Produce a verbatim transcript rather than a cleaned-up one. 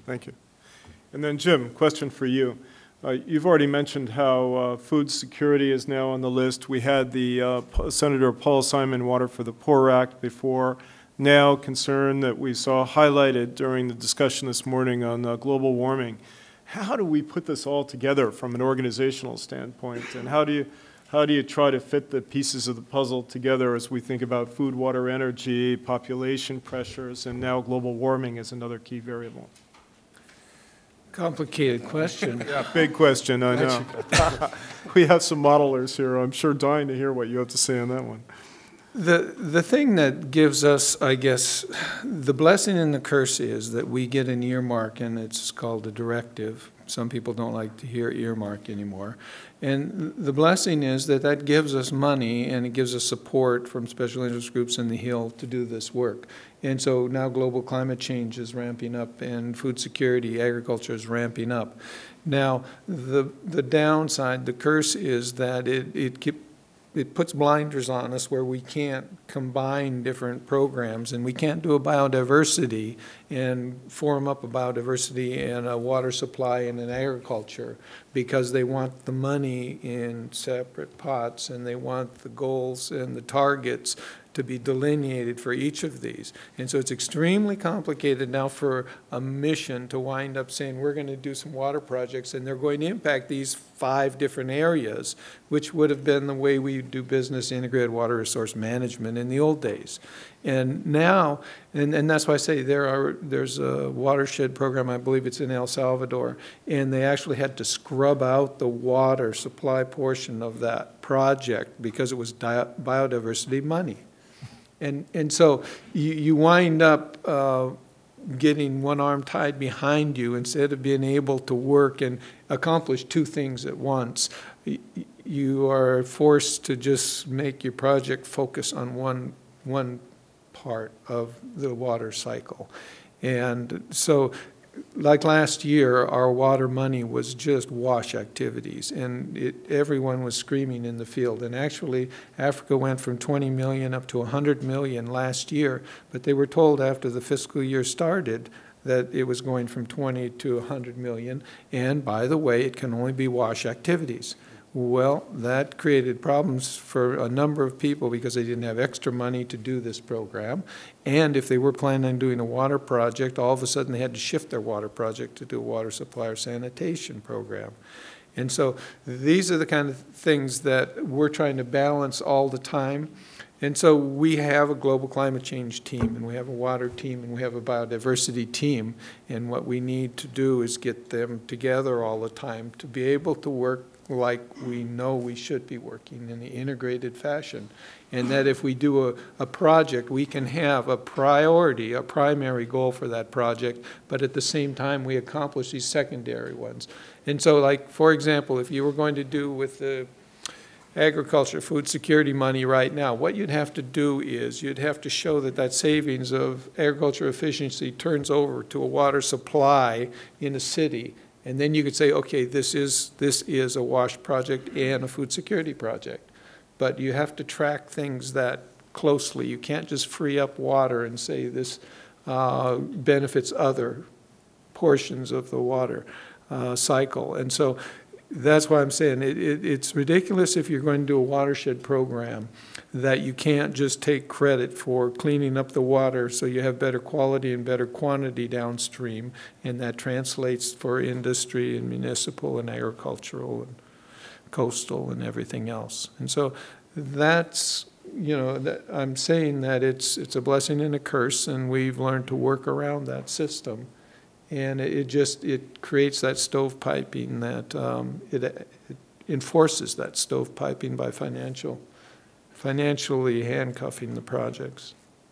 Thank you. And then, Jim, question for you. Uh, you've already mentioned how uh, food security is now on the list. We had the uh, P- Senator Paul Simon Water for the Poor Act before. Now, concern that we saw highlighted during the discussion this morning on uh, global warming. How do we put this all together from an organizational standpoint? And how do you how do you try to fit the pieces of the puzzle together as we think about food, water, energy, population pressures, and now global warming is another key variable? Complicated question. Yeah, big question, I know. We have some modelers here. I'm sure dying to hear what you have to say on that one. The, the thing that gives us, I guess, the blessing and the curse is that we get an earmark, and it's called a directive. Some people don't like to hear earmark anymore. And the blessing is that that gives us money, and it gives us support from special interest groups in the Hill to do this work. And so now global climate change is ramping up, and food security, agriculture is ramping up. Now, the the downside, the curse is that it, it keep, it puts blinders on us where we can't combine different programs, and we can't do a biodiversity and form up a biodiversity and a water supply and an agriculture, because they want the money in separate pots, and they want the goals and the targets to be delineated for each of these. And so it's extremely complicated now for a mission to wind up saying, we're going to do some water projects, and they're going to impact these five different areas, which would have been the way we do business integrated water resource management in the old days. And now, and, and that's why I say there are, there's a watershed program, I believe it's in El Salvador, and they actually had to scrub out the water supply portion of that project because it was biodiversity money. And, and so you, you wind up uh, getting one arm tied behind you instead of being able to work and accomplish two things at once. You are forced to just make your project focus on one, one part of the water cycle. And so like last year, our water money was just wash activities, and it, everyone was screaming in the field. And actually, Africa went from twenty million up to one hundred million last year, but they were told after the fiscal year started that it was going from twenty to one hundred million, and by the way, it can only be wash activities. Well, that created problems for a number of people because they didn't have extra money to do this program. And if they were planning on doing a water project, all of a sudden they had to shift their water project to do a water supply or sanitation program. And so these are the kind of things that we're trying to balance all the time. And so we have a global climate change team, and we have a water team, and we have a biodiversity team. And what we need to do is get them together all the time to be able to work like we know we should be working in the integrated fashion. And that if we do a, a project, we can have a priority, a primary goal for that project, but at the same time we accomplish these secondary ones. And so, like, for example, if you were going to do with the agriculture, food security money right now, what you'd have to do is you'd have to show that that savings of agriculture efficiency turns over to a water supply in a city. And then you could say, okay, this is, this is a WASH project and a food security project. But you have to track things that closely. You can't just free up water and say this uh, benefits other portions of the water uh, cycle. And so that's why I'm saying it, it, it's ridiculous if you're going to do a watershed program that you can't just take credit for cleaning up the water so you have better quality and better quantity downstream, and that translates for industry and municipal and agricultural and coastal and everything else. And so that's, you know, that I'm saying that it's, it's a blessing and a curse, and we've learned to work around that system. And it, it just, it creates that stovepiping that, um, it, it enforces that stovepiping by financial financially handcuffing the projects.